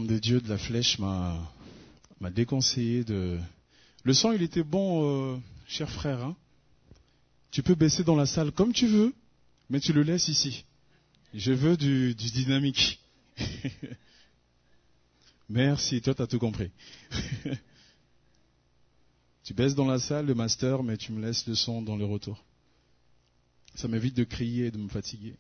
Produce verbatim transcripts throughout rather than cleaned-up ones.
l'homme de Dieu de la flèche m'a, m'a déconseillé de... Le son, il était bon, euh, cher frère. Hein. Tu peux baisser dans la salle comme tu veux, mais tu le laisses ici. Je veux du, du dynamique. Merci, toi, tu as tout compris. Tu baisses dans la salle, le master, mais tu me laisses le son dans le retour. Ça m'évite de crier et de me fatiguer.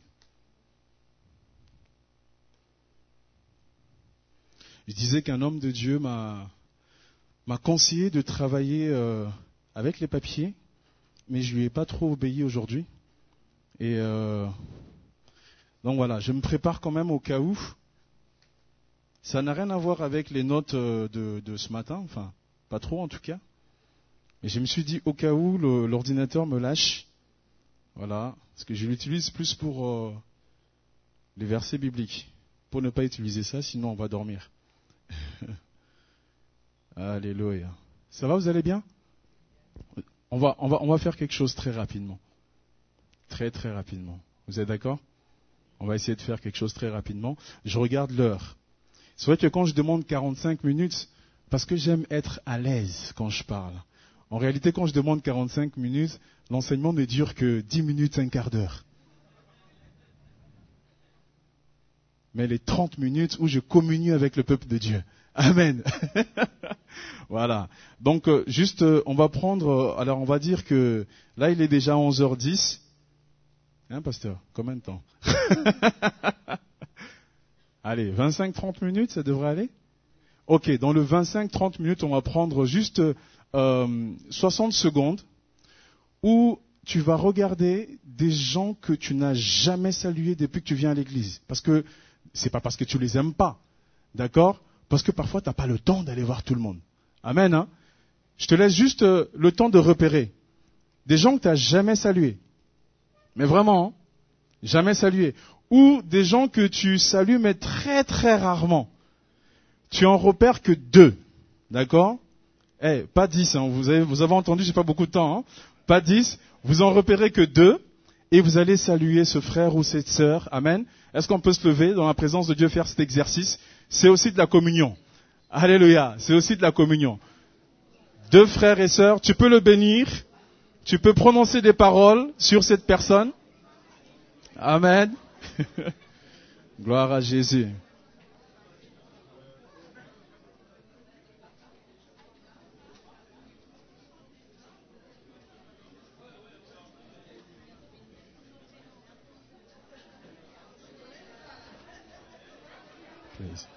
Je disais qu'un homme de Dieu m'a, m'a conseillé de travailler euh, avec les papiers, mais je lui ai pas trop obéi aujourd'hui. Et euh, donc voilà, je me prépare quand même au cas où. Ça n'a rien à voir avec les notes de, de ce matin, enfin, pas trop en tout cas. Et je me suis dit, au cas où le, l'ordinateur me lâche, voilà, parce que je l'utilise plus pour euh, les versets bibliques, pour ne pas utiliser ça, sinon on va dormir. Alléluia. Ça va, vous allez bien ? on va, on va, on va faire quelque chose très rapidement. Très très rapidement. Vous êtes d'accord ? On va essayer de faire quelque chose très rapidement. Je regarde l'heure. C'est vrai que quand je demande quarante-cinq minutes, parce que j'aime être à l'aise quand je parle. En réalité, quand je demande quarante-cinq minutes, l'enseignement ne dure que dix minutes, un quart d'heure. Mais les trente minutes où je communie avec le peuple de Dieu. Amen. Voilà. Donc, euh, juste, euh, on va prendre, euh, alors on va dire que là, il est déjà onze heures dix. Hein, pasteur ? Combien de temps ? Allez, vingt-cinq à trente minutes, ça devrait aller ? Ok, dans le vingt-cinq à trente minutes, on va prendre juste euh, soixante secondes où tu vas regarder des gens que tu n'as jamais salués depuis que tu viens à l'église. Parce que c'est pas parce que tu les aimes pas, d'accord ? Parce que parfois tu n'as pas le temps d'aller voir tout le monde. Amen, hein ? Je te laisse juste euh, le temps de repérer des gens que tu n'as jamais salués. Mais vraiment, hein, jamais salués. Ou des gens que tu salues, mais très très rarement. Tu en repères que deux. D'accord ? Eh, pas dix, hein. Vous avez, vous avez entendu, j'ai pas beaucoup de temps, hein. Pas dix. Vous en repérez que deux. Et vous allez saluer ce frère ou cette sœur. Amen. Est-ce qu'on peut se lever dans la présence de Dieu faire cet exercice ? C'est aussi de la communion. Alléluia. C'est aussi de la communion. Deux frères et sœurs, tu peux le bénir. Tu peux prononcer des paroles sur cette personne. Amen. Gloire à Jésus. Please.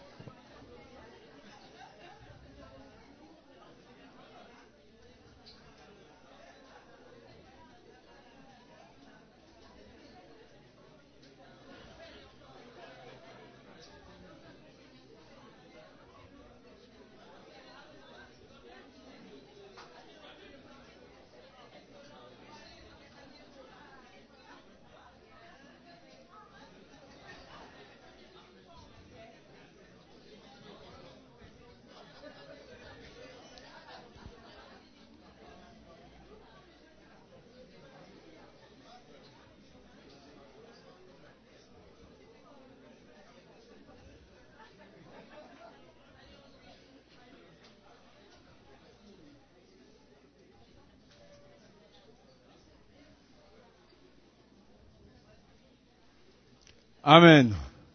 Amen.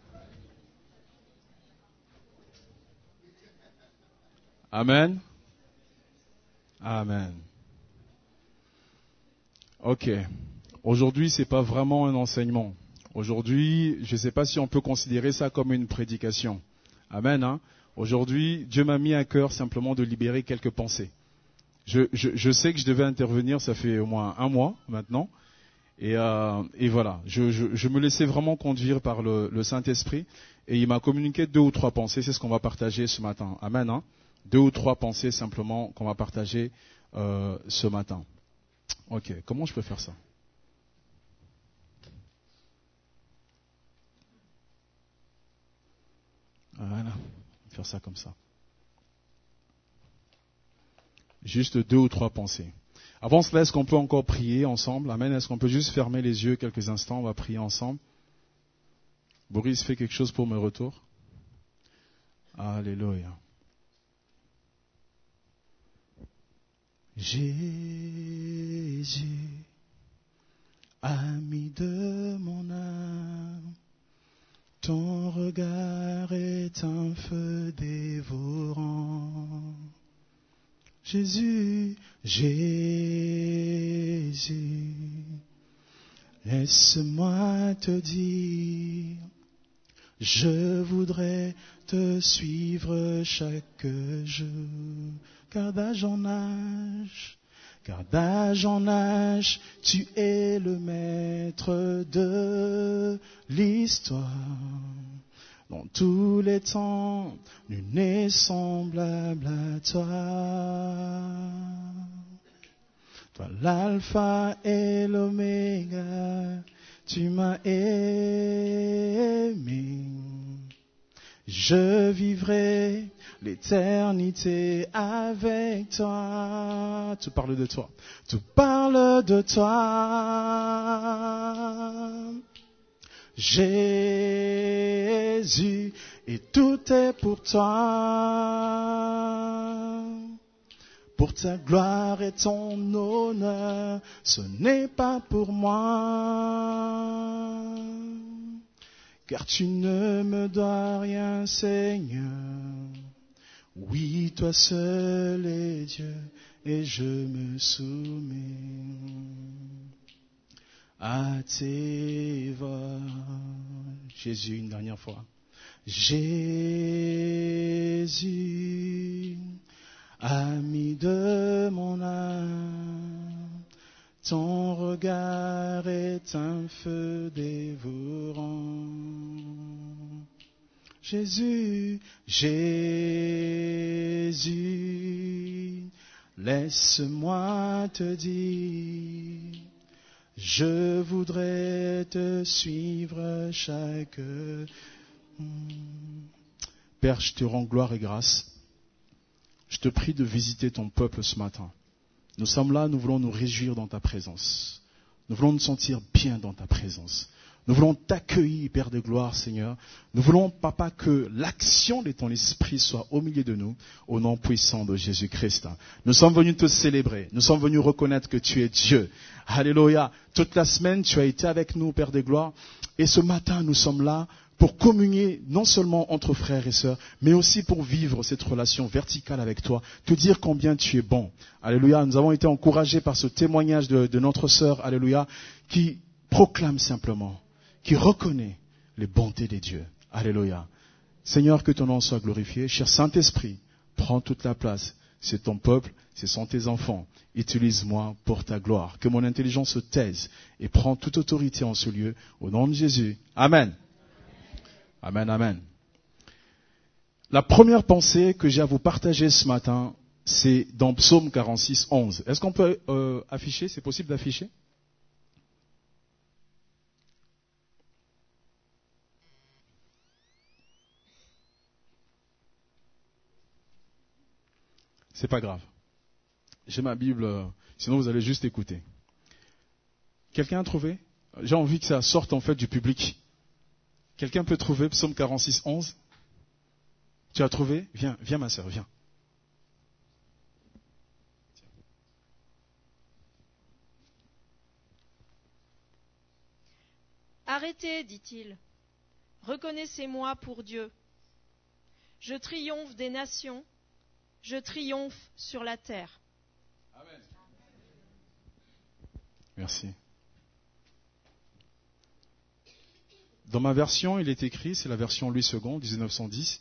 Amen. Amen. Ok. Aujourd'hui, c'est pas vraiment un enseignement. Aujourd'hui, je ne sais pas si on peut considérer ça comme une prédication. Amen. Hein? Aujourd'hui, Dieu m'a mis à cœur simplement de libérer quelques pensées. Je, je, je sais que je devais intervenir, ça fait au moins un mois maintenant. Et, euh, et voilà, je, je, je me laissais vraiment conduire par le, le Saint-Esprit. Et il m'a communiqué deux ou trois pensées, c'est ce qu'on va partager ce matin. Amen. Hein? Deux ou trois pensées simplement qu'on va partager euh, ce matin. Ok, comment je peux faire ça? Voilà, faire ça comme ça. Juste deux ou trois pensées. Avant cela, est-ce qu'on peut encore prier ensemble? Amen. Est-ce qu'on peut juste fermer les yeux quelques instants? On va prier ensemble. Boris, fais quelque chose pour mes retours. Alléluia. Jésus, ami de mon âme, ton regard est un feu dévorant. Jésus, Jésus, laisse-moi te dire, je voudrais te suivre chaque jour, car d'âge en âge, car d'âge en âge, tu es le maître de l'histoire. Dans tous les temps, nul n'est semblable à toi. Toi l'alpha et l'oméga, tu m'as aimé. Je vivrai l'éternité avec toi. Tout parle de toi. Tout parle de toi. Jésus, et tout est pour toi. Pour ta gloire et ton honneur, ce n'est pas pour moi. Car tu ne me dois rien, Seigneur. Oui, toi seul est Dieu, et je me soumets à tes voix. Jésus, une dernière fois. Jésus, ami de mon âme, ton regard est un feu dévorant. Jésus, Jésus, laisse-moi te dire, je voudrais te suivre chaque... Père, je te rends gloire et grâce. Je te prie de visiter ton peuple ce matin. Nous sommes là, nous voulons nous réjouir dans ta présence. Nous voulons nous sentir bien dans ta présence. Nous voulons t'accueillir, Père de gloire, Seigneur. Nous voulons, Papa, que l'action de ton esprit soit au milieu de nous, au nom puissant de Jésus-Christ. Nous sommes venus te célébrer. Nous sommes venus reconnaître que tu es Dieu. Alléluia. Toute la semaine, tu as été avec nous, Père de gloire. Et ce matin, nous sommes là pour communier non seulement entre frères et sœurs, mais aussi pour vivre cette relation verticale avec toi, te dire combien tu es bon. Alléluia. Nous avons été encouragés par ce témoignage de, de notre sœur, Alléluia, qui proclame simplement, qui reconnaît les bontés des dieux. Alléluia. Seigneur, que ton nom soit glorifié. Cher Saint-Esprit, prends toute la place. C'est ton peuple, ce sont tes enfants. Utilise-moi pour ta gloire. Que mon intelligence se taise et prends toute autorité en ce lieu. Au nom de Jésus. Amen. Amen, amen. La première pensée que j'ai à vous partager ce matin, c'est dans Psaume quarante-six, onze. Est-ce qu'on peut euh, afficher? C'est possible d'afficher? C'est pas grave. J'ai ma Bible, euh, sinon vous allez juste écouter. Quelqu'un a trouvé? J'ai envie que ça sorte en fait du public. Quelqu'un peut trouver Psaume quarante-six, onze? Tu as trouvé? Viens, viens ma sœur, viens. Arrêtez, dit-il. Reconnaissez-moi pour Dieu. Je triomphe des nations, je triomphe sur la terre. Amen. Merci. Dans ma version, il est écrit, c'est la version Louis second, dix-neuf cent dix.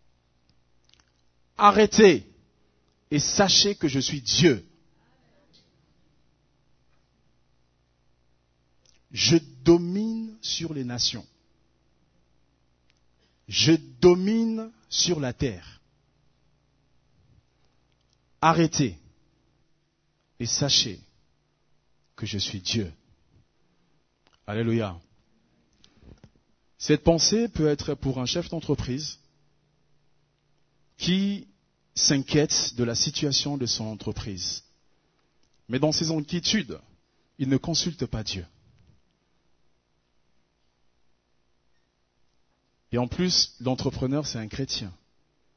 Arrêtez et sachez que je suis Dieu. Je domine sur les nations. Je domine sur la terre. Arrêtez et sachez que je suis Dieu. Alléluia. Cette pensée peut être pour un chef d'entreprise qui s'inquiète de la situation de son entreprise. Mais dans ses inquiétudes, il ne consulte pas Dieu. Et en plus, l'entrepreneur, c'est un chrétien.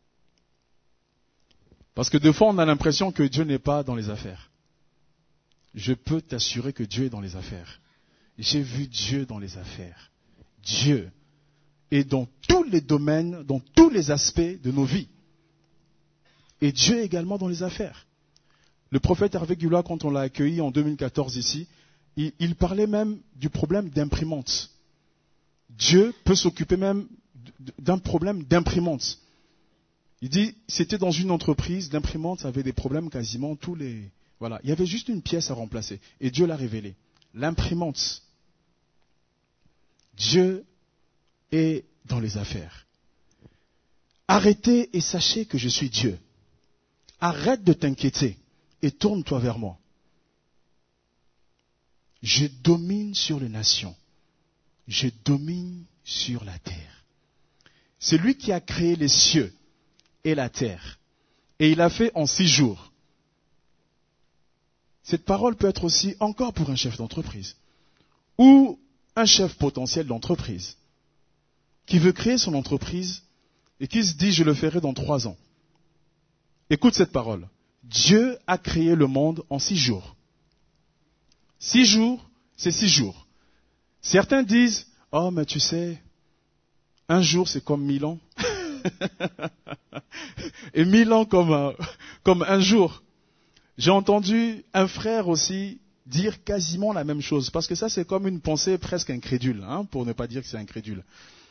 Parce que des fois, on a l'impression que Dieu n'est pas dans les affaires. Je peux t'assurer que Dieu est dans les affaires. J'ai vu Dieu dans les affaires. Dieu est dans tous les domaines, dans tous les aspects de nos vies. Et Dieu est également dans les affaires. Le prophète Hervé Gula, quand on l'a accueilli en deux mille quatorze ici, il, il parlait même du problème d'imprimante. Dieu peut s'occuper même d'un problème d'imprimante. Il dit, c'était dans une entreprise d'imprimante, ça avait des problèmes quasiment tous les... Voilà, il y avait juste une pièce à remplacer. Et Dieu l'a révélé. L'imprimante. Dieu est dans les affaires. Arrêtez et sachez que je suis Dieu. Arrête de t'inquiéter et tourne-toi vers moi. Je domine sur les nations. Je domine sur la terre. C'est lui qui a créé les cieux et la terre. Et il l'a fait en six jours. Cette parole peut être aussi encore pour un chef d'entreprise ou un chef potentiel d'entreprise qui veut créer son entreprise et qui se dit je le ferai dans trois ans. Écoute cette parole. Dieu a créé le monde en six jours. Six jours, c'est six jours. Certains disent, oh mais tu sais, un jour c'est comme mille ans. Et mille ans comme un, comme un jour. J'ai entendu un frère aussi dire quasiment la même chose, parce que ça c'est comme une pensée presque incrédule, hein, pour ne pas dire que c'est incrédule.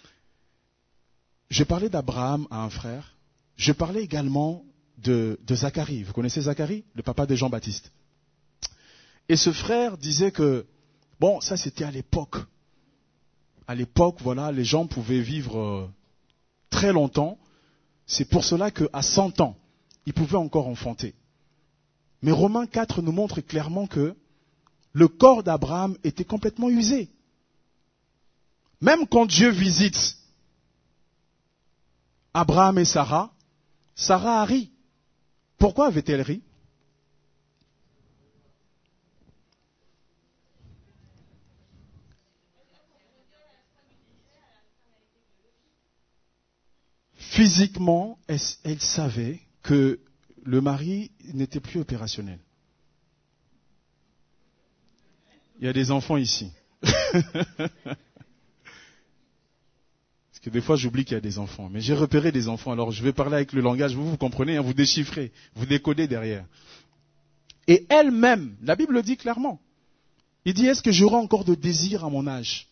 Je parlais d'Abraham à un frère, je parlais également de, de Zacharie. Vous connaissez Zacharie, le papa de Jean-Baptiste. Et ce frère disait que, bon, ça c'était à l'époque. À l'époque, voilà, les gens pouvaient vivre euh, très longtemps. C'est pour cela qu'à cent ans, ils pouvaient encore enfanter. Mais Romains quatre nous montre clairement que le corps d'Abraham était complètement usé. Même quand Dieu visite Abraham et Sarah, Sarah a ri. Pourquoi avait-elle ri? Physiquement, elle, elle savait que le mari n'était plus opérationnel. Il y a des enfants ici. Parce que des fois, j'oublie qu'il y a des enfants. Mais j'ai repéré des enfants. Alors, je vais parler avec le langage. Vous, vous comprenez, hein, vous déchiffrez, vous décodez derrière. Et elle-même, la Bible le dit clairement. Il dit, est-ce que j'aurai encore de désir à mon âge?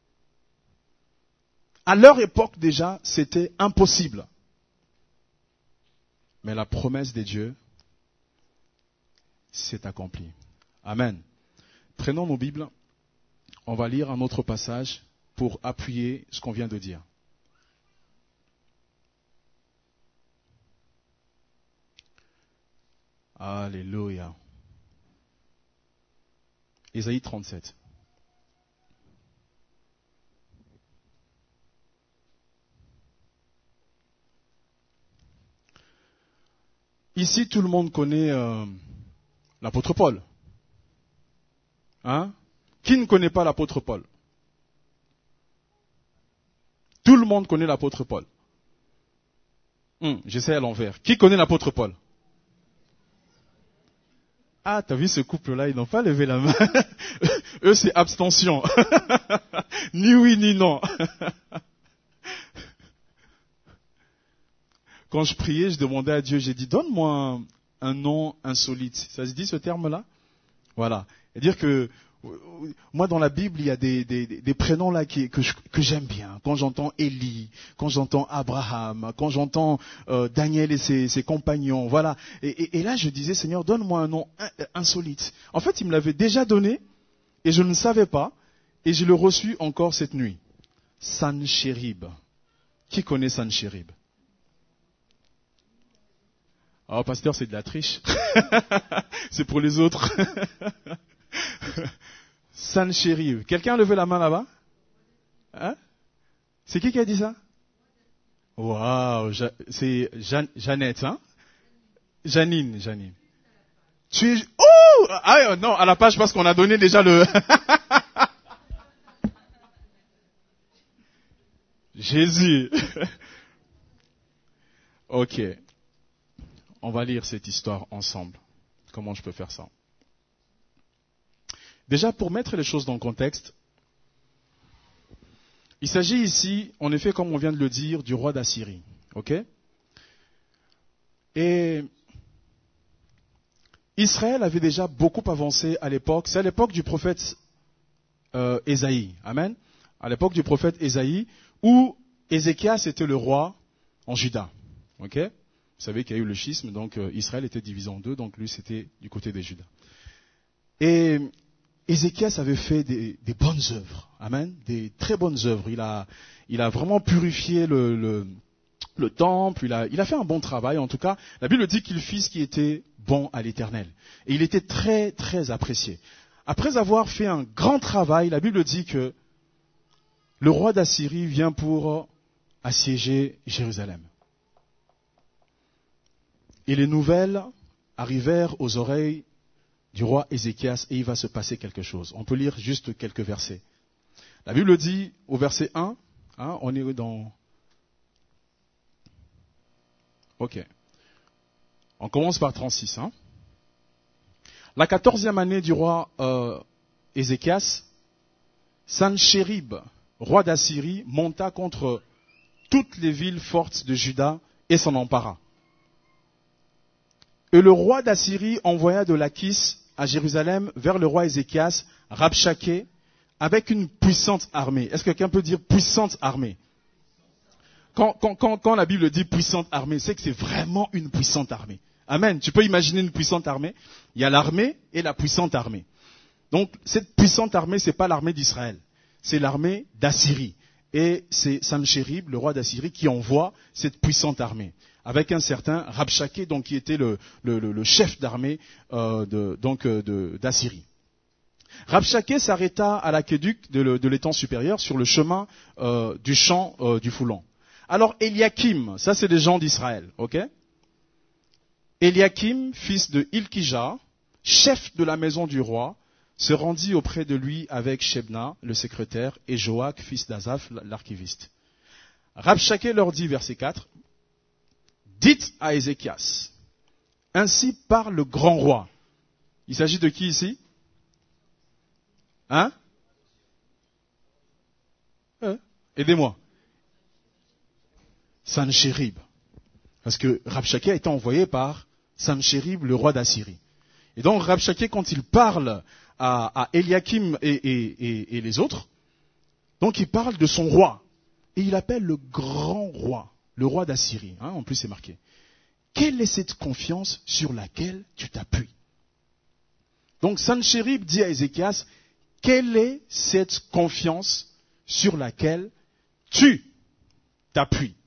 À leur époque déjà, c'était impossible. Mais la promesse de Dieu s'est accomplie. Amen. Prenons nos Bibles. On va lire un autre passage pour appuyer ce qu'on vient de dire. Alléluia. Ésaïe trente-sept. Ici, tout le monde connaît euh, l'apôtre Paul. Hein? Qui ne connaît pas l'apôtre Paul? Tout le monde connaît l'apôtre Paul. Hum, j'essaie à l'envers. Qui connaît l'apôtre Paul? Ah, t'as vu ce couple-là, ils n'ont pas levé la main. Eux, c'est abstention. Ni oui, ni non. Quand je priais, je demandais à Dieu, j'ai dit, donne-moi un, un nom insolite. Ça se dit ce terme-là? Voilà. C'est-à-dire que, moi, dans la Bible, il y a des, des, des prénoms là qui, que, je, que j'aime bien. Quand j'entends Élie, quand j'entends Abraham, quand j'entends euh, Daniel et ses, ses compagnons, voilà. Et, et, et là, je disais, Seigneur, donne-moi un nom insolite. En fait, il me l'avait déjà donné, et je ne savais pas, et je l'ai reçu encore cette nuit. Sanchérib. Qui connaît Sanchérib? Oh, pasteur, c'est de la triche. C'est pour les autres. Sanchérib. Quelqu'un a levé la main là-bas? Hein? C'est qui qui a dit ça? Waouh, c'est Jean, Jeannette, hein? Janine, Janine. Tu es... Oh! Ah non, à la page parce qu'on a donné déjà le... Jésus. Ok. on va lire cette histoire ensemble. Comment je peux faire ça? Déjà, pour mettre les choses dans le contexte, il s'agit ici, en effet, comme on vient de le dire, du roi d'Assyrie. Ok? Et Israël avait déjà beaucoup avancé à l'époque. C'est à l'époque du prophète euh, Ésaïe. Amen. À l'époque du prophète Ésaïe, où Ézéchias était le roi en Juda. Ok? Vous savez qu'il y a eu le schisme, donc euh, Israël était divisé en deux, donc lui c'était du côté des Judas. Et Ézéchias avait fait des, des bonnes œuvres. Amen. Des très bonnes œuvres. Il a, il a vraiment purifié le, le, le temple. Il a, il a fait un bon travail. En tout cas, la Bible dit qu'il fit ce qui était bon à l'Éternel. Et il était très, très apprécié. Après avoir fait un grand travail, la Bible dit que le roi d'Assyrie vient pour assiéger Jérusalem. Et les nouvelles arrivèrent aux oreilles du roi Ézéchias et il va se passer quelque chose. On peut lire juste quelques versets. La Bible dit au verset un, hein, on est dans... Ok. On commence par trente-six. Hein. La quatorzième année du roi euh, Ézéchias, Sanchérib, roi d'Assyrie, monta contre toutes les villes fortes de Juda et s'en empara. Et le roi d'Assyrie envoya de Lachis à Jérusalem vers le roi Ézéchias, Rabshaké, avec une puissante armée. Est-ce que quelqu'un peut dire puissante armée? Quand, quand, quand, quand la Bible dit puissante armée, c'est que c'est vraiment une puissante armée. Amen. Tu peux imaginer une puissante armée. Il y a l'armée et la puissante armée. Donc, cette puissante armée, c'est pas l'armée d'Israël. C'est l'armée d'Assyrie. Et c'est Sanchérib, le roi d'Assyrie, qui envoie cette puissante armée. Avec un certain Rabshaké, donc qui était le, le, le chef d'armée euh, de, donc euh, de, d'Assyrie. Rabshaké s'arrêta à l'aqueduc de, de l'étang supérieur sur le chemin euh, du champ euh, du Foulan. Alors Eliakim, ça c'est des gens d'Israël, ok? Eliakim, fils de Hilkija, chef de la maison du roi, se rendit auprès de lui avec Shebna, le secrétaire, et Joach, fils d'Azaph, l'archiviste. Rabshaké leur dit, verset quatre, « Dites à Ézéchias, ainsi parle le grand roi. » Il s'agit de qui ici? Hein? euh, Aidez-moi. Sanchérib. Parce que Rabshaké a été envoyé par Sanchérib, le roi d'Assyrie. Et donc Rabshaké, quand il parle à, à Eliakim et, et, et, et les autres, donc il parle de son roi. Et il appelle le grand roi, le roi d'Assyrie. Hein, en plus c'est marqué. Quelle est cette confiance sur laquelle tu t'appuies? Donc Sanchérib dit à Ézéchias, quelle est cette confiance sur laquelle tu t'appuies?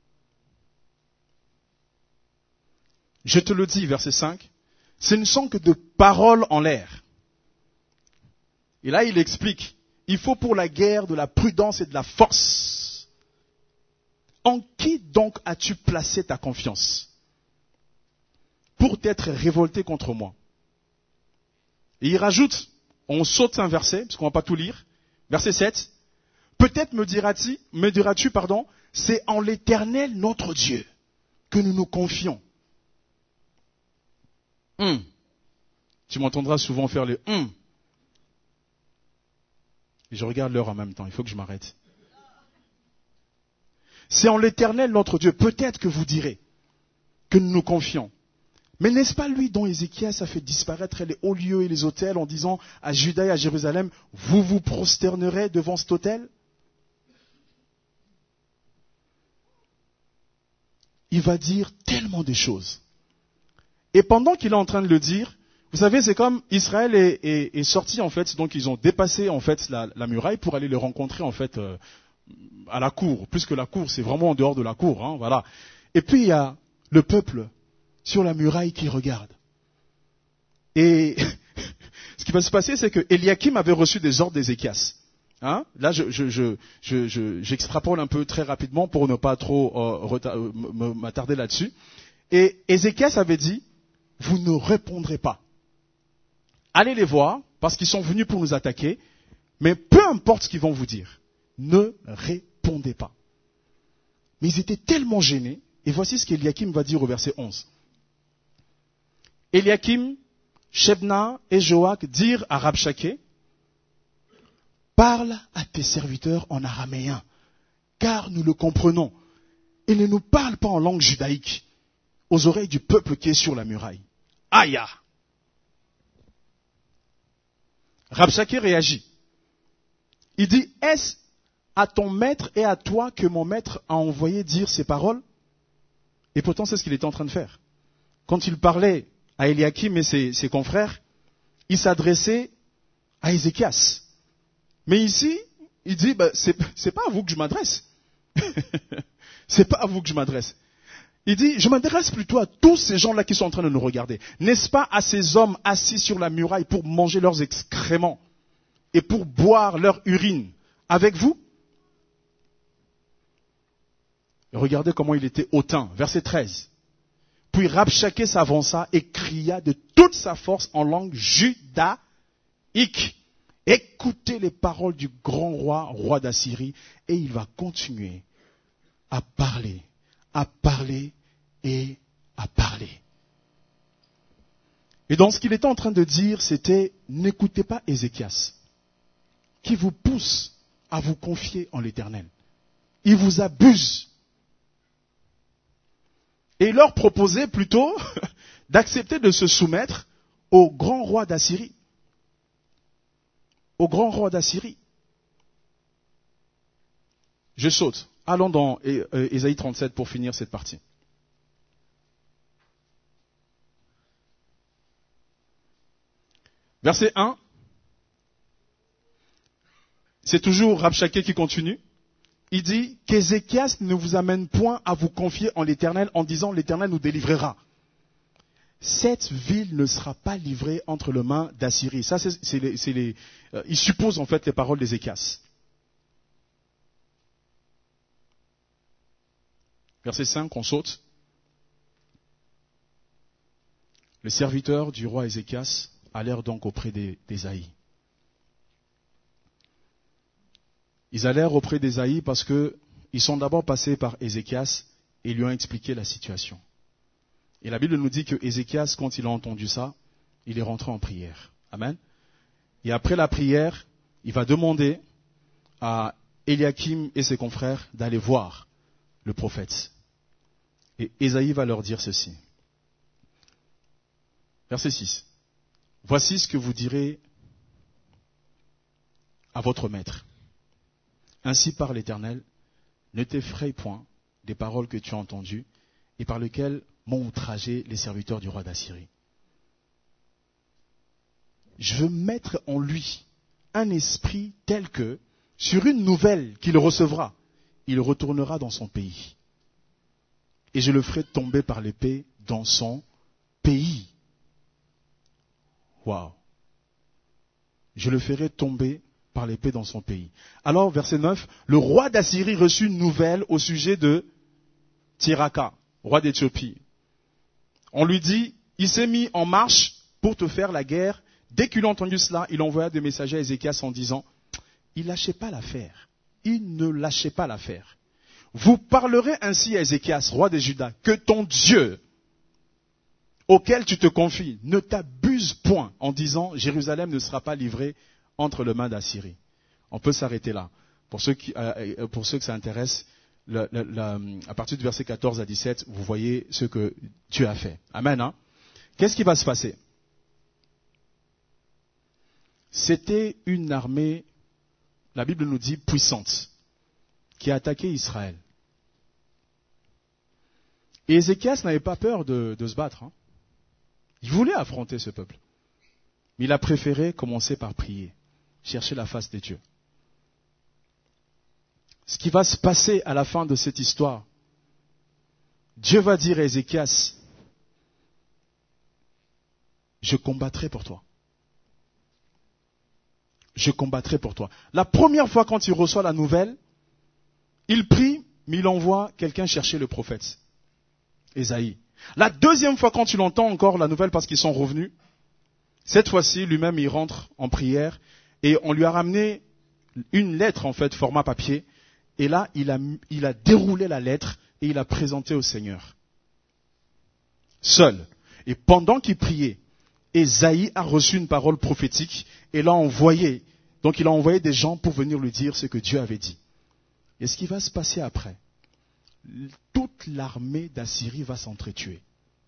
Je te le dis, verset cinq, ce ne sont que de paroles en l'air. Et là, il explique, il faut pour la guerre de la prudence et de la force. En qui donc as-tu placé ta confiance pour t'être révolté contre moi? Et il rajoute, on saute un verset, parce qu'on ne va pas tout lire, verset sept, peut-être me diras-tu, me diras-tu, pardon, c'est en l'Éternel notre Dieu que nous nous confions. Hum. Tu m'entendras souvent faire le hum. Et je regarde l'heure en même temps, il faut que je m'arrête. C'est en l'Éternel notre Dieu, peut-être que vous direz que nous nous confions. Mais n'est-ce pas lui dont Ézéchias a fait disparaître les hauts lieux et les autels en disant à Juda et à Jérusalem, vous vous prosternerez devant cet autel? Il va dire tellement de choses. Et pendant qu'il est en train de le dire, vous savez, c'est comme Israël est, est, est sorti en fait, donc ils ont dépassé en fait la, la muraille pour aller le rencontrer en fait euh, à la cour. Plus que la cour, c'est vraiment en dehors de la cour, hein, voilà. Et puis il y a le peuple sur la muraille qui regarde. Et ce qui va se passer, c'est que Eliakim avait reçu des ordres d'Ézéchias. Hein, là, je, je, je, je, je, j'extrapole un peu très rapidement pour ne pas trop euh, reta- euh, m'attarder là-dessus. Et Ézéchias avait dit, vous ne répondrez pas. Allez les voir, parce qu'ils sont venus pour nous attaquer, mais peu importe ce qu'ils vont vous dire, ne répondez pas. Mais ils étaient tellement gênés, et voici ce qu'Eliakim va dire au verset onze. Eliakim, Shebna et Joach dirent à Rabshakeh, parle à tes serviteurs en araméen, car nous le comprenons, et ne nous parle pas en langue judaïque, aux oreilles du peuple qui est sur la muraille. Aïe! Rabshakeh réagit. Il dit, est-ce à ton maître et à toi que mon maître a envoyé dire ces paroles? Et pourtant, c'est ce qu'il était en train de faire. Quand il parlait à Eliakim et ses, ses confrères, il s'adressait à Ézéchias. Mais ici, il dit, bah, c'est, c'est pas à vous que je m'adresse. C'est pas à vous que je m'adresse. Il dit, je m'adresse plutôt à tous ces gens-là qui sont en train de nous regarder. N'est-ce pas à ces hommes assis sur la muraille pour manger leurs excréments et pour boire leur urine avec vous? Et regardez comment il était hautain. Verset treize. Puis Rabshakeh s'avança et cria de toute sa force en langue judaïque. Écoutez les paroles du grand roi, roi d'Assyrie, et il va continuer à parler, à parler et à parler. Et donc ce qu'il était en train de dire, c'était, n'écoutez pas Ézéchias, qui vous pousse à vous confier en l'Éternel. Il vous abuse. Et il leur proposait plutôt d'accepter de se soumettre au grand roi d'Assyrie. Au grand roi d'Assyrie. Je saute. Allons dans Ésaïe trente-sept pour finir cette partie. Verset un. C'est toujours Rabshakeh qui continue. Il dit qu'Ézéchias ne vous amène point à vous confier en l'Éternel en disant l'Éternel nous délivrera. Cette ville ne sera pas livrée entre les mains d'Assyrie. Ça, c'est, c'est les, c'est les, euh, il suppose en fait les paroles d'Ézéchias. Verset cinq, on saute. Les serviteurs du roi Ézéchias allèrent donc auprès d'Ésaïe. Ils allèrent auprès d'Ésaïe parce qu'ils sont d'abord passés par Ézéchias et lui ont expliqué la situation. Et la Bible nous dit que Ézéchias, quand il a entendu ça, il est rentré en prière. Amen. Et après la prière, il va demander à Eliakim et ses confrères d'aller voir le prophète. Et Ésaïe va leur dire ceci. Verset six. Voici ce que vous direz à votre maître. Ainsi parle l'Éternel, ne t'effraie point des paroles que tu as entendues et par lesquelles m'ont outragé les serviteurs du roi d'Assyrie. Je veux mettre en lui un esprit tel que, sur une nouvelle qu'il recevra, il retournera dans son pays. Et je le ferai tomber par l'épée dans son pays. Waouh! Je le ferai tomber par l'épée dans son pays. Alors, verset neuf, le roi d'Assyrie reçut une nouvelle au sujet de Tiraka, roi d'Éthiopie. On lui dit, il s'est mis en marche pour te faire la guerre. Dès qu'il a entendu cela, il envoya des messagers à Ézéchias en disant, il ne lâchez pas l'affaire. Il ne lâchez pas l'affaire. Vous parlerez ainsi à Ézéchias, roi des Judas, que ton Dieu, auquel tu te confies, ne t'abuse point en disant, Jérusalem ne sera pas livrée entre les mains d'Assyrie. On peut s'arrêter là. Pour ceux qui, euh, pour ceux que ça intéresse, le, le, le, à partir du verset quatorze à dix-sept, vous voyez ce que Dieu a fait. Amen. Hein? Qu'est-ce qui va se passer? C'était une armée, la Bible nous dit, puissante, qui a attaqué Israël. Et Ézéchias n'avait pas peur de, de se battre. Hein. Il voulait affronter ce peuple. Mais il a préféré commencer par prier, chercher la face de Dieu. Ce qui va se passer à la fin de cette histoire, Dieu va dire à Ézéchias, je combattrai pour toi. Je combattrai pour toi. La première fois quand il reçoit la nouvelle, il prie, mais il envoie quelqu'un chercher le prophète, Ésaïe. La deuxième fois quand il entend encore la nouvelle parce qu'ils sont revenus, cette fois-ci, lui-même, il rentre en prière et on lui a ramené une lettre, en fait, format papier. Et là, il a, il a déroulé la lettre et il a présenté au Seigneur. Seul. Et pendant qu'il priait, Ésaïe a reçu une parole prophétique et l'a envoyé. Donc il a envoyé des gens pour venir lui dire ce que Dieu avait dit. Et ce qui va se passer après, toute l'armée d'Assyrie va s'entretuer.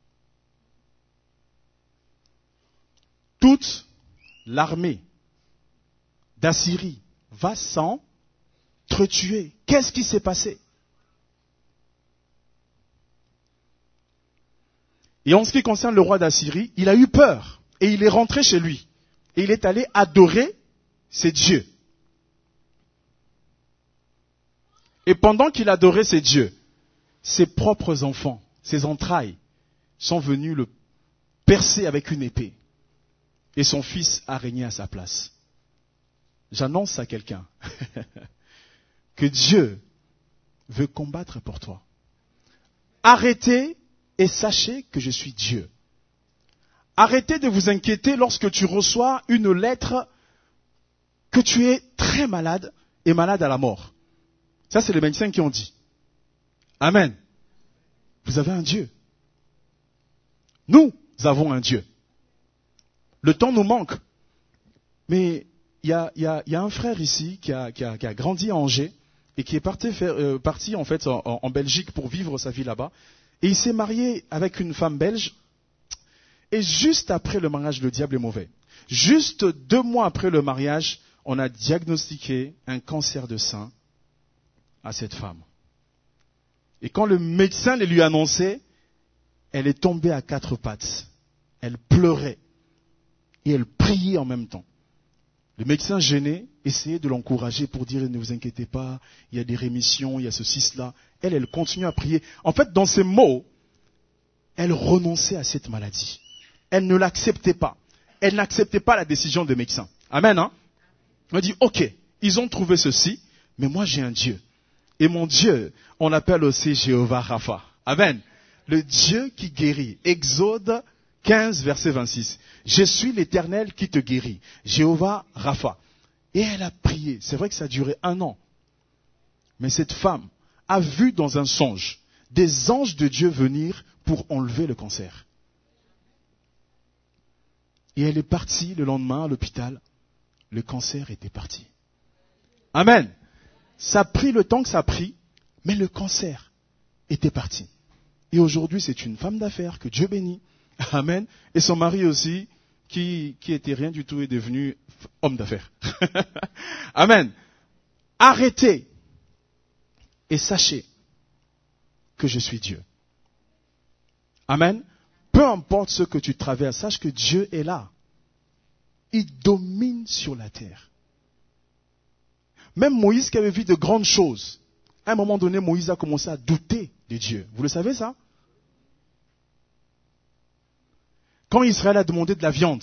Toute l'armée d'Assyrie va s'entretuer. Qu'est-ce qui s'est passé? Et en ce qui concerne le roi d'Assyrie, il a eu peur et il est rentré chez lui. Et il est allé adorer ses dieux. Et pendant qu'il adorait ses dieux, ses propres enfants, ses entrailles, sont venus le percer avec une épée. Et son fils a régné à sa place. J'annonce à quelqu'un que Dieu veut combattre pour toi. Arrêtez et sachez que je suis Dieu. Arrêtez de vous inquiéter lorsque tu reçois une lettre que tu es très malade et malade à la mort. Ça, c'est les médecins qui ont dit. Amen. Vous avez un Dieu. Nous avons un Dieu. Le temps nous manque. Mais il y a, y a, y a un frère ici qui a, qui a, qui a grandi à Angers et qui est parti, faire, euh, parti en fait en, en Belgique pour vivre sa vie là-bas. Et il s'est marié avec une femme belge. Et juste après le mariage, le diable est mauvais. Juste deux mois après le mariage, on a diagnostiqué un cancer de sein à cette femme. Et quand le médecin les lui annonçait, elle est tombée à quatre pattes. Elle pleurait. Et elle priait en même temps. Le médecin gêné essayait de l'encourager pour dire ne vous inquiétez pas, il y a des rémissions, il y a ceci, cela. Elle, elle continue à prier. En fait, dans ces mots, elle renonçait à cette maladie. Elle ne l'acceptait pas. Elle n'acceptait pas la décision des médecins. Amen, hein? On dit, ok, ils ont trouvé ceci, mais moi j'ai un Dieu. Et mon Dieu, on l'appelle aussi Jéhovah Rapha. Amen. Le Dieu qui guérit. Exode quinze, verset vingt-six. Je suis l'Éternel qui te guérit. Jéhovah Rapha. Et elle a prié. C'est vrai que ça a duré un an. Mais cette femme a vu dans un songe des anges de Dieu venir pour enlever le cancer. Et elle est partie le lendemain à l'hôpital. Le cancer était parti. Amen. Ça a pris le temps que ça a pris, mais le cancer était parti. Et aujourd'hui, c'est une femme d'affaires que Dieu bénit. Amen. Et son mari aussi, qui, qui était rien du tout, est devenu homme d'affaires. Amen. Arrêtez et sachez que je suis Dieu. Amen. Peu importe ce que tu traverses, sache que Dieu est là. Il domine sur la terre. Même Moïse qui avait vu de grandes choses, à un moment donné, Moïse a commencé à douter de Dieu. Vous le savez ça? Quand Israël a demandé de la viande,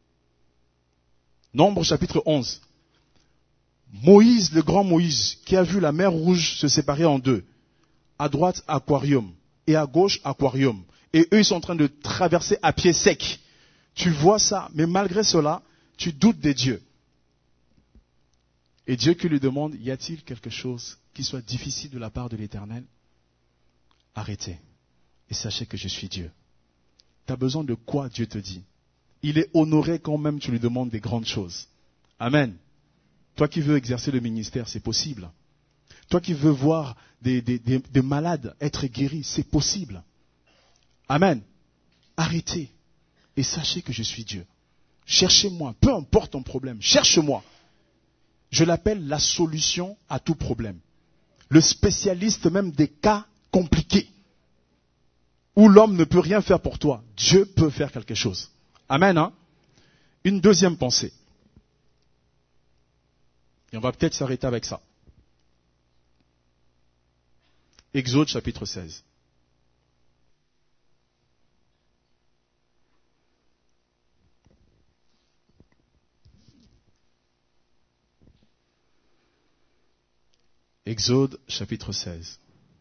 Nombre chapitre onze, Moïse, le grand Moïse, qui a vu la mer Rouge se séparer en deux, à droite aquarium et à gauche aquarium, et eux ils sont en train de traverser à pied sec. Tu vois ça, mais malgré cela, tu doutes de Dieu. Et Dieu qui lui demande, y a-t-il quelque chose qui soit difficile de la part de l'Éternel? Arrêtez et sachez que je suis Dieu. Tu as besoin de quoi Dieu te dit? Il est honoré quand même tu lui demandes des grandes choses. Amen. Toi qui veux exercer le ministère, c'est possible. Toi qui veux voir des, des, des, des malades être guéris, c'est possible. Amen. Arrêtez et sachez que je suis Dieu. Cherchez-moi, peu importe ton problème, cherche-moi. Je l'appelle la solution à tout problème. Le spécialiste même des cas compliqués, où l'homme ne peut rien faire pour toi. Dieu peut faire quelque chose. Amen. Hein? Une deuxième pensée. Et on va peut-être s'arrêter avec ça. Exode chapitre seize. Exode chapitre seize.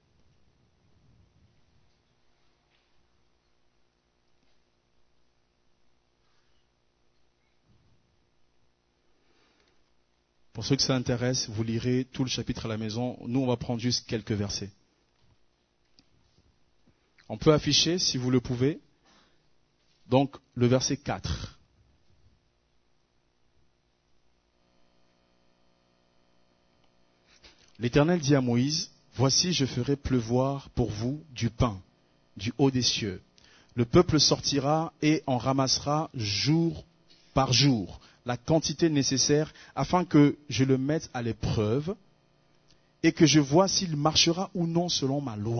Pour ceux que ça intéresse, vous lirez tout le chapitre à la maison. Nous, on va prendre juste quelques versets. On peut afficher, si vous le pouvez, Donc, le verset quatre. L'Éternel dit à Moïse, « Voici, je ferai pleuvoir pour vous du pain, du haut des cieux. Le peuple sortira et en ramassera jour par jour la quantité nécessaire afin que je le mette à l'épreuve et que je vois s'il marchera ou non selon ma loi. »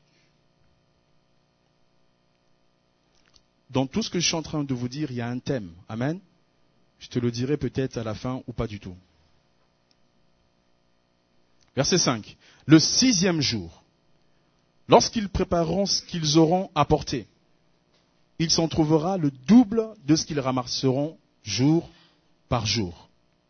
Dans tout ce que je suis en train de vous dire, il y a un thème. Amen. Je te le dirai peut-être à la fin ou pas du tout. Verset cinq. Le sixième jour, lorsqu'ils prépareront ce qu'ils auront apporté, il s'en trouvera le double de ce qu'ils ramasseront jour par jour.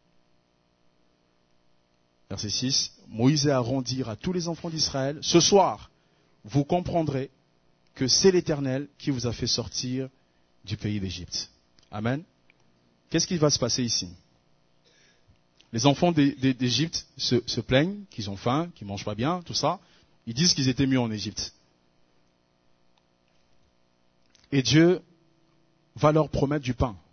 Verset six. Moïse et Aaron dirent à tous les enfants d'Israël, ce soir, vous comprendrez que c'est l'Éternel qui vous a fait sortir du pays d'Égypte. Amen. Qu'est-ce qui va se passer ici? Les enfants d'Égypte se, se plaignent qu'ils ont faim, qu'ils mangent pas bien, tout ça. Ils disent qu'ils étaient mieux en Égypte. Et Dieu va leur promettre du pain.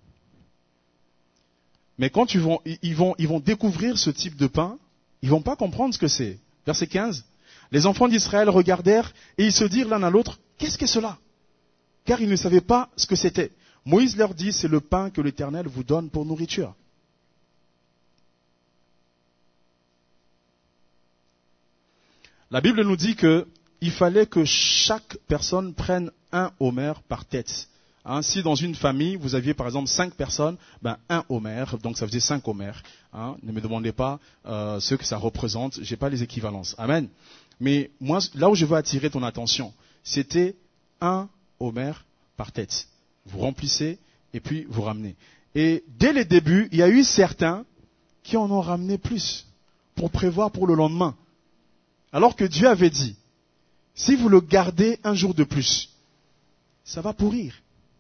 Mais quand ils vont, ils vont, ils vont découvrir ce type de pain, ils vont pas comprendre ce que c'est. Verset quinze. Les enfants d'Israël regardèrent et ils se dirent l'un à l'autre, qu'est-ce que cela? Car ils ne savaient pas ce que c'était. Moïse leur dit, c'est le pain que l'Éternel vous donne pour nourriture. La Bible nous dit qu'il fallait que chaque personne prenne un homère par tête. Hein, si dans une famille, vous aviez par exemple cinq personnes, ben un homère, donc ça faisait cinq homères. Hein, ne me demandez pas euh, ce que ça représente, j'ai pas les équivalences. Amen. Mais moi, là où je veux attirer ton attention, c'était un homère par tête. Vous remplissez et puis vous ramenez. Et dès les débuts, il y a eu certains qui en ont ramené plus pour prévoir pour le lendemain. Alors que Dieu avait dit, si vous le gardez un jour de plus, ça va pourrir.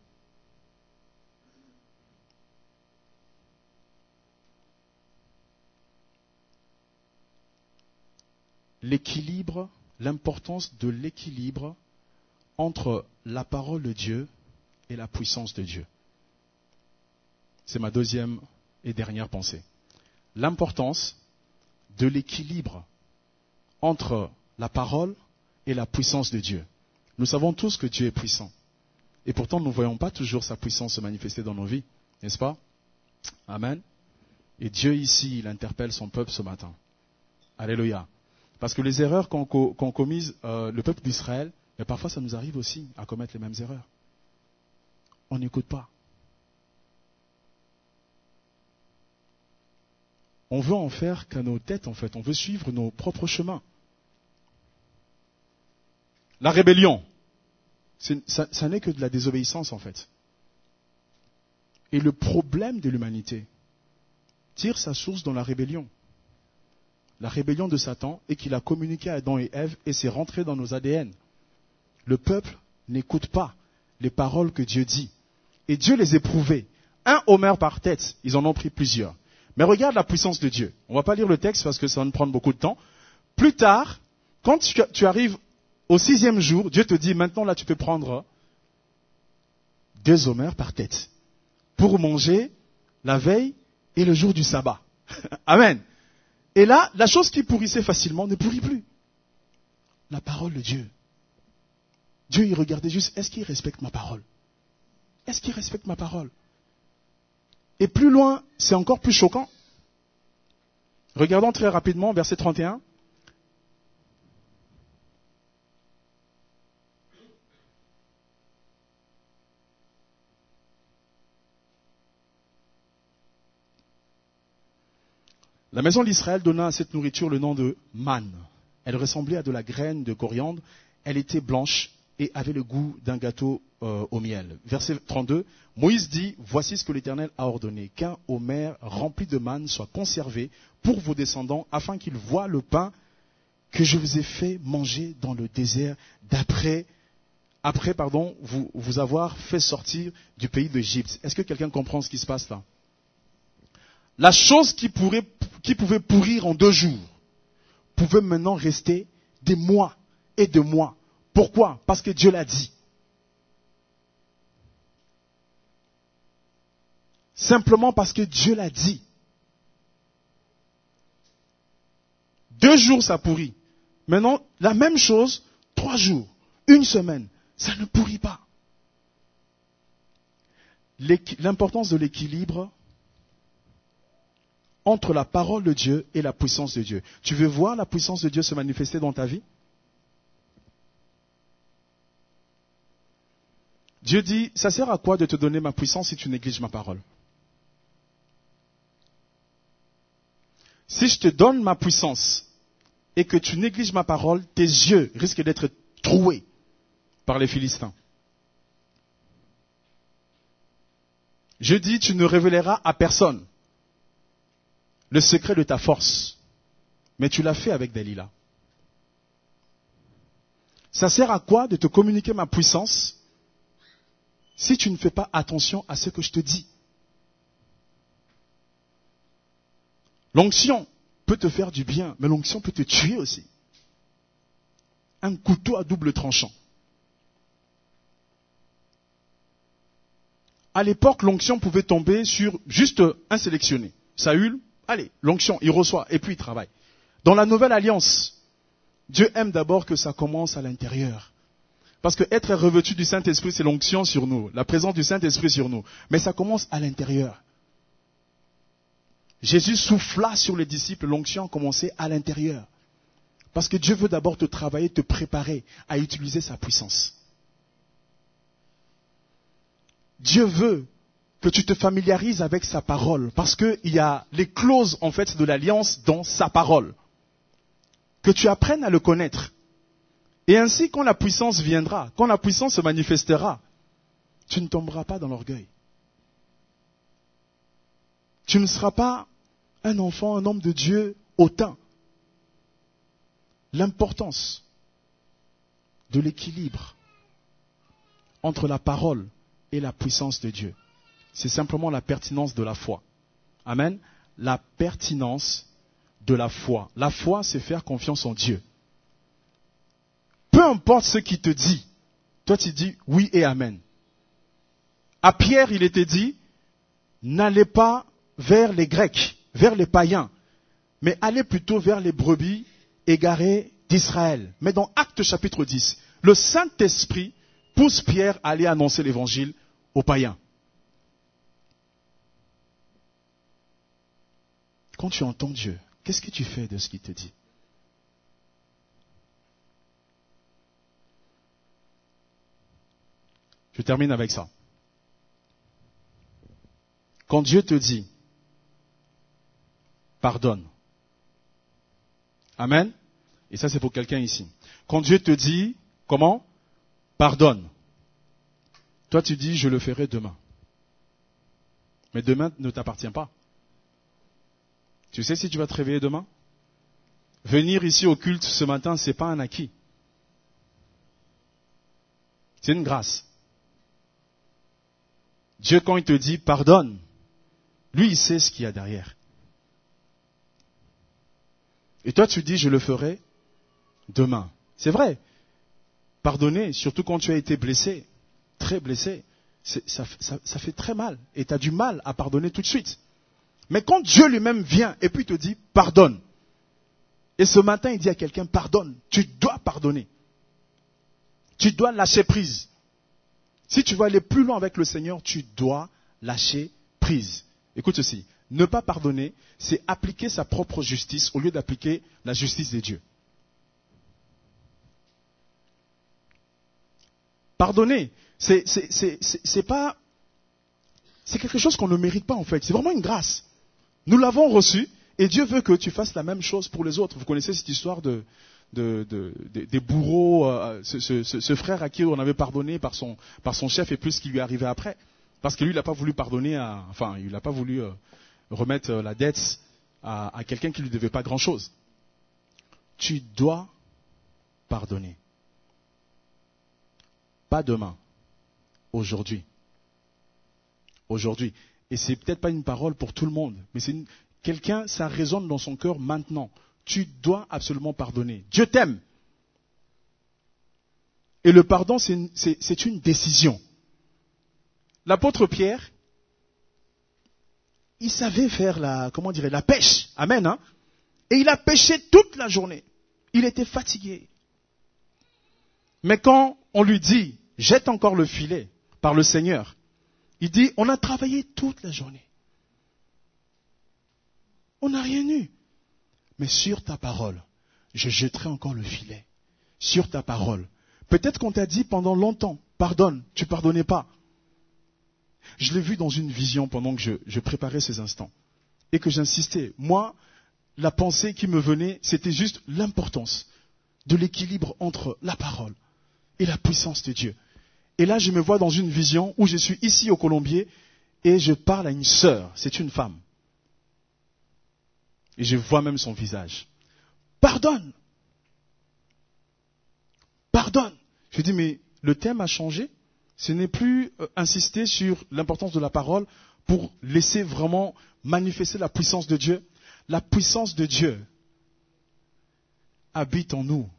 L'équilibre, l'importance de l'équilibre entre la parole de Dieu et la puissance de Dieu. C'est ma deuxième et dernière pensée. L'importance de l'équilibre entre la parole et la puissance de Dieu. Nous savons tous que Dieu est puissant. Et pourtant, nous ne voyons pas toujours sa puissance se manifester dans nos vies. N'est-ce pas? Amen. Et Dieu ici, il interpelle son peuple ce matin. Alléluia. Parce que les erreurs qu'ont qu'ont commises euh, le peuple d'Israël, mais parfois ça nous arrive aussi à commettre les mêmes erreurs. On n'écoute pas. On veut en faire qu'à nos têtes, en fait. On veut suivre nos propres chemins. La rébellion, ça, ça n'est que de la désobéissance, en fait. Et le problème de l'humanité tire sa source dans la rébellion. La rébellion de Satan est qu'il a communiqué à Adam et Ève et c'est rentré dans nos A D N. Le peuple n'écoute pas les paroles que Dieu dit. Et Dieu les éprouvait. Un homère par tête, ils en ont pris plusieurs. Mais regarde la puissance de Dieu. On ne va pas lire le texte parce que ça va nous prendre beaucoup de temps. Plus tard, quand tu, tu arrives au sixième jour, Dieu te dit, maintenant là tu peux prendre deux homères par tête pour manger la veille et le jour du sabbat. Amen. Et là, la chose qui pourrissait facilement ne pourrit plus. La parole de Dieu. Dieu, il regardait juste, est-ce qu'il respecte ma parole? Est-ce qu'il respecte ma parole? Et plus loin, c'est encore plus choquant. Regardons très rapidement, verset trente et un. La maison d'Israël donna à cette nourriture le nom de manne. Elle ressemblait à de la graine de coriandre. Elle était blanche et avait le goût d'un gâteau euh, au miel. Verset trente-deux. Moïse dit, voici ce que l'Éternel a ordonné, qu'un homère rempli de manne soit conservé pour vos descendants, afin qu'ils voient le pain que je vous ai fait manger dans le désert d'après, après, pardon, vous, vous avoir fait sortir du pays d'Égypte. Est-ce que quelqu'un comprend ce qui se passe là? La chose qui, pourrait, qui pouvait pourrir en deux jours pouvait maintenant rester des mois et des mois. Pourquoi? Parce que Dieu l'a dit. Simplement parce que Dieu l'a dit. Deux jours, ça pourrit. Maintenant, la même chose, trois jours, une semaine, ça ne pourrit pas. L'importance de l'équilibre entre la parole de Dieu et la puissance de Dieu. Tu veux voir la puissance de Dieu se manifester dans ta vie? Dieu dit, ça sert à quoi de te donner ma puissance si tu négliges ma parole? Si je te donne ma puissance et que tu négliges ma parole, tes yeux risquent d'être troués par les Philistins. Je dis, tu ne révéleras à personne le secret de ta force. Mais tu l'as fait avec Dalila. Ça sert à quoi de te communiquer ma puissance si tu ne fais pas attention à ce que je te dis? L'onction peut te faire du bien, mais l'onction peut te tuer aussi. Un couteau à double tranchant. À l'époque, l'onction pouvait tomber sur juste un sélectionné. Saül, allez, l'onction, il reçoit et puis il travaille. Dans la nouvelle alliance, Dieu aime d'abord que ça commence à l'intérieur. Parce que être revêtu du Saint-Esprit, c'est l'onction sur nous, la présence du Saint-Esprit sur nous. Mais ça commence à l'intérieur. Jésus souffla sur les disciples, l'onction a commencé à l'intérieur. Parce que Dieu veut d'abord te travailler, te préparer à utiliser sa puissance. Dieu veut que tu te familiarises avec sa parole, parce qu'il y a les clauses en fait de l'alliance dans sa parole. Que tu apprennes à le connaître. Et ainsi, quand la puissance viendra, quand la puissance se manifestera, tu ne tomberas pas dans l'orgueil. Tu ne seras pas un enfant, un homme de Dieu hautain. L'importance de l'équilibre entre la parole et la puissance de Dieu, c'est simplement la pertinence de la foi. Amen. La pertinence de la foi. La foi, c'est faire confiance en Dieu. Peu importe ce qu'il te dit, toi tu dis oui et amen. À Pierre, il était dit, n'allez pas vers les Grecs, vers les païens, mais allez plutôt vers les brebis égarées d'Israël. Mais dans Actes chapitre dix, le Saint-Esprit pousse Pierre à aller annoncer l'évangile aux païens. Quand tu entends Dieu, qu'est-ce que tu fais de ce qu'il te dit? Je termine avec ça. Quand Dieu te dit, pardonne. Amen. Et ça, c'est pour quelqu'un ici. Quand Dieu te dit, comment? Pardonne. Toi, tu dis, je le ferai demain. Mais demain ne t'appartient pas. Tu sais si tu vas te réveiller demain? Venir ici au culte ce matin, c'est pas un acquis. C'est une grâce. Dieu, quand il te dit pardonne, lui, il sait ce qu'il y a derrière. Et toi, tu dis, je le ferai demain. C'est vrai. Pardonner, surtout quand tu as été blessé, très blessé, ça, ça, ça fait très mal. Et tu as du mal à pardonner tout de suite. Mais quand Dieu lui-même vient et puis te dit, pardonne. Et ce matin, il dit à quelqu'un, pardonne. Tu dois pardonner. Tu dois lâcher prise. Si tu veux aller plus loin avec le Seigneur, tu dois lâcher prise. Écoute ceci. Ne pas pardonner, c'est appliquer sa propre justice au lieu d'appliquer la justice de Dieu. Pardonner, c'est, c'est, c'est, c'est, c'est pas, c'est quelque chose qu'on ne mérite pas en fait. C'est vraiment une grâce. Nous l'avons reçu et Dieu veut que tu fasses la même chose pour les autres. Vous connaissez cette histoire de, de, de, de des bourreaux, euh, ce, ce, ce frère à qui on avait pardonné par son, par son chef et plus ce qui lui est arrivé après. Parce que lui, il n'a pas voulu pardonner à, enfin, il n'a pas voulu euh, remettre la dette à, à quelqu'un qui ne lui devait pas grand-chose. Tu dois pardonner. Pas demain. Aujourd'hui. Aujourd'hui. Et c'est peut-être pas une parole pour tout le monde, mais c'est une, quelqu'un, ça résonne dans son cœur maintenant. Tu dois absolument pardonner. Dieu t'aime. Et le pardon, c'est une, c'est, c'est une décision. L'apôtre Pierre, il savait faire la, comment dirais, la pêche. Amen, hein. Et il a pêché toute la journée. Il était fatigué. Mais quand on lui dit, jette encore le filet par le Seigneur, il dit, on a travaillé toute la journée. On n'a rien eu. Mais sur ta parole, je jetterai encore le filet. Sur ta parole. Peut-être qu'on t'a dit pendant longtemps, pardonne, tu pardonnais pas. Je l'ai vu dans une vision pendant que je, je préparais ces instants. Et que j'insistais. Moi, la pensée qui me venait, c'était juste l'importance de l'équilibre entre la parole et la puissance de Dieu. Et là, je me vois dans une vision où je suis ici au Colombier et je parle à une sœur, c'est une femme. Et je vois même son visage. Pardonne. Pardonne. Je dis, mais le thème a changé. Ce n'est plus euh, insister sur l'importance de la parole pour laisser vraiment manifester la puissance de Dieu. La puissance de Dieu habite en nous.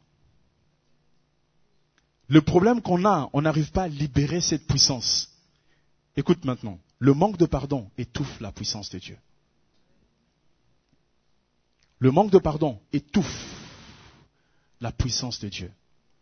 Le problème qu'on a, on n'arrive pas à libérer cette puissance. Écoute maintenant, le manque de pardon étouffe la puissance de Dieu. Le manque de pardon étouffe la puissance de Dieu.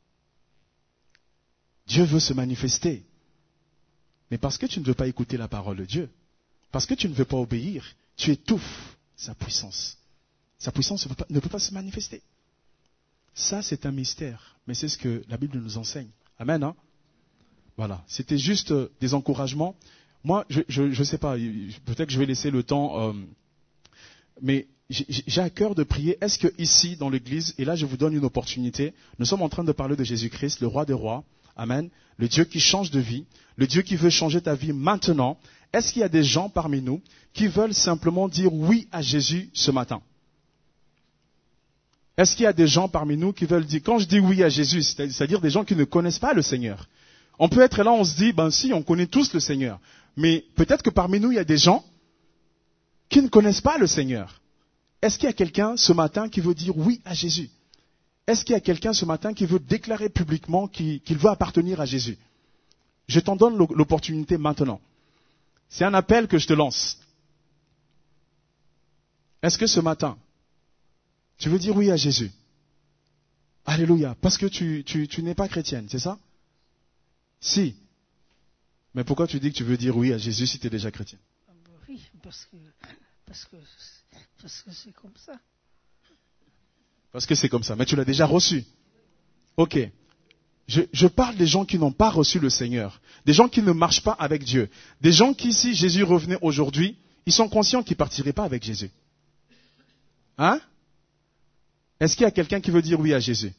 Dieu veut se manifester. Mais parce que tu ne veux pas écouter la parole de Dieu, parce que tu ne veux pas obéir, tu étouffes sa puissance. Sa puissance ne peut pas, ne peut pas se manifester. Ça, c'est un mystère. Mais c'est ce que la Bible nous enseigne. Amen, hein? Voilà. C'était juste euh, des encouragements. Moi, je ne sais pas, peut-être que je vais laisser le temps, euh, mais j'ai à cœur de prier. Est-ce que ici, dans l'église, et là je vous donne une opportunité, nous sommes en train de parler de Jésus-Christ, le roi des rois, amen, le Dieu qui change de vie, le Dieu qui veut changer ta vie maintenant. Est-ce qu'il y a des gens parmi nous qui veulent simplement dire oui à Jésus ce matin? Est-ce qu'il y a des gens parmi nous qui veulent dire, quand je dis oui à Jésus, c'est-à-dire des gens qui ne connaissent pas le Seigneur? On peut être là, on se dit, ben si, on connaît tous le Seigneur. Mais peut-être que parmi nous, il y a des gens qui ne connaissent pas le Seigneur. Est-ce qu'il y a quelqu'un ce matin qui veut dire oui à Jésus? Est-ce qu'il y a quelqu'un ce matin qui veut déclarer publiquement qu'il, qu'il veut appartenir à Jésus? Je t'en donne l'opportunité maintenant. C'est un appel que je te lance. Est-ce que ce matin, tu veux dire oui à Jésus? Alléluia. Parce que tu, tu, tu n'es pas chrétienne, c'est ça? Si. Mais pourquoi tu dis que tu veux dire oui à Jésus si tu es déjà chrétienne? Oui, parce que, parce que, parce que c'est comme ça. Parce que c'est comme ça. Mais tu l'as déjà reçu. Ok. Je, je parle des gens qui n'ont pas reçu le Seigneur. Des gens qui ne marchent pas avec Dieu. Des gens qui, si Jésus revenait aujourd'hui, ils sont conscients qu'ils ne partiraient pas avec Jésus. Hein? Est-ce qu'il y a quelqu'un qui veut dire oui à Jésus?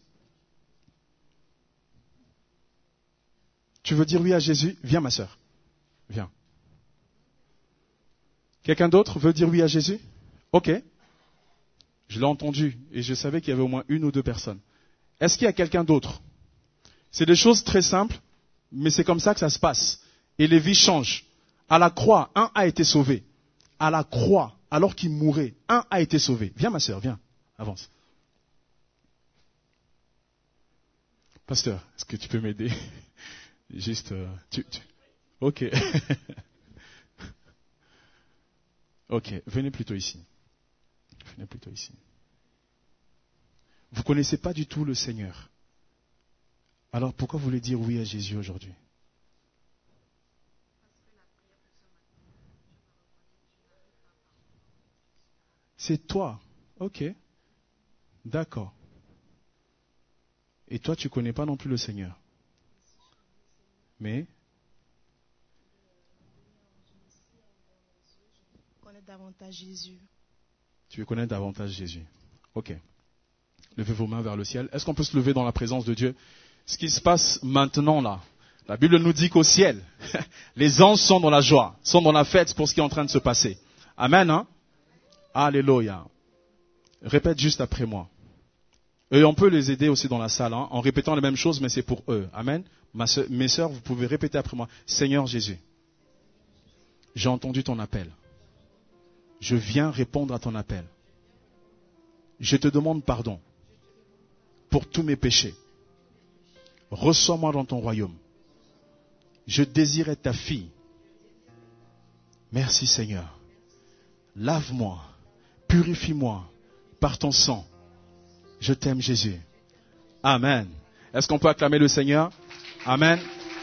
Tu veux dire oui à Jésus? Viens, ma sœur. Viens. Quelqu'un d'autre veut dire oui à Jésus? Ok. Je l'ai entendu et je savais qu'il y avait au moins une ou deux personnes. Est-ce qu'il y a quelqu'un d'autre? C'est des choses très simples, mais c'est comme ça que ça se passe. Et les vies changent. À la croix, un a été sauvé. À la croix, alors qu'il mourait, un a été sauvé. Viens, ma sœur, viens. Avance. Pasteur, est-ce que tu peux m'aider? Juste, euh, tu, tu... Ok. Ok, venez plutôt ici. Venez plutôt ici. Vous ne connaissez pas du tout le Seigneur. Alors pourquoi vous voulez dire oui à Jésus aujourd'hui? C'est toi. Ok. D'accord. Et toi, tu ne connais pas non plus le Seigneur. Mais connaître davantage Jésus. Tu veux connaître davantage Jésus. Ok. Levez vos mains vers le ciel. Est-ce qu'on peut se lever dans la présence de Dieu? Ce qui se passe maintenant là, la Bible nous dit qu'au ciel, les anges sont dans la joie, sont dans la fête pour ce qui est en train de se passer. Amen, hein? Alléluia. Répète juste après moi. Et on peut les aider aussi dans la salle, hein, en répétant les mêmes choses, mais c'est pour eux. Amen. Ma soeur, mes sœurs, vous pouvez répéter après moi. Seigneur Jésus, j'ai entendu ton appel. Je viens répondre à ton appel. Je te demande pardon pour tous mes péchés. Reçois-moi dans ton royaume. Je désire être ta fille. Merci Seigneur. Lave-moi, purifie-moi par ton sang. Je t'aime, Jésus. Amen. Est-ce qu'on peut acclamer le Seigneur? Amen.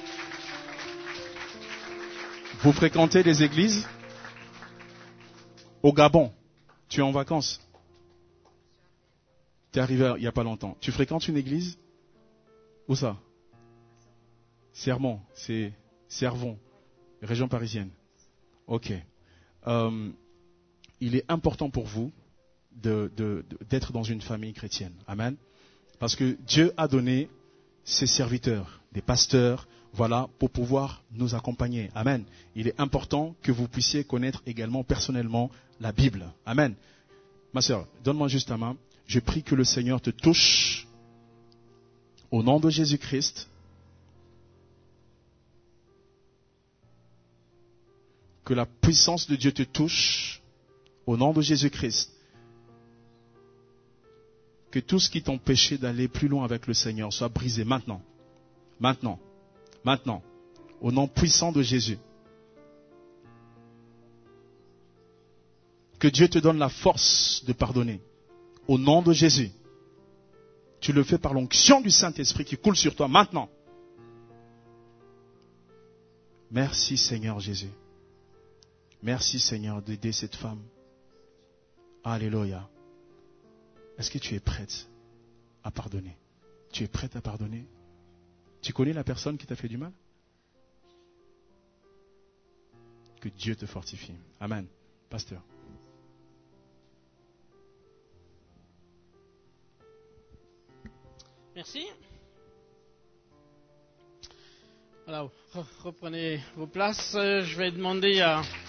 Vous fréquentez des églises? Au Gabon, tu es en vacances. Tu es arrivé il n'y a pas longtemps. Tu fréquentes une église? Où ça? Sermon, c'est Servon, région parisienne. Ok. Euh, il est important pour vous de, de, de, d'être dans une famille chrétienne. Amen. Parce que Dieu a donné ses serviteurs, des pasteurs, voilà, pour pouvoir nous accompagner. Amen. Il est important que vous puissiez connaître également personnellement la Bible. Amen. Ma sœur, donne-moi juste ta main. Je prie que le Seigneur te touche au nom de Jésus-Christ. Que la puissance de Dieu te touche au nom de Jésus-Christ. Que tout ce qui t'empêchait d'aller plus loin avec le Seigneur soit brisé maintenant. Maintenant. Maintenant. Au nom puissant de Jésus. Que Dieu te donne la force de pardonner. Au nom de Jésus. Tu le fais par l'onction du Saint-Esprit qui coule sur toi maintenant. Merci Seigneur Jésus. Merci Seigneur d'aider cette femme. Alléluia. Est-ce que tu es prête à pardonner? Tu es prête à pardonner? Tu connais la personne qui t'a fait du mal? Que Dieu te fortifie. Amen. Pasteur. Merci. Voilà, reprenez vos places. Je vais demander à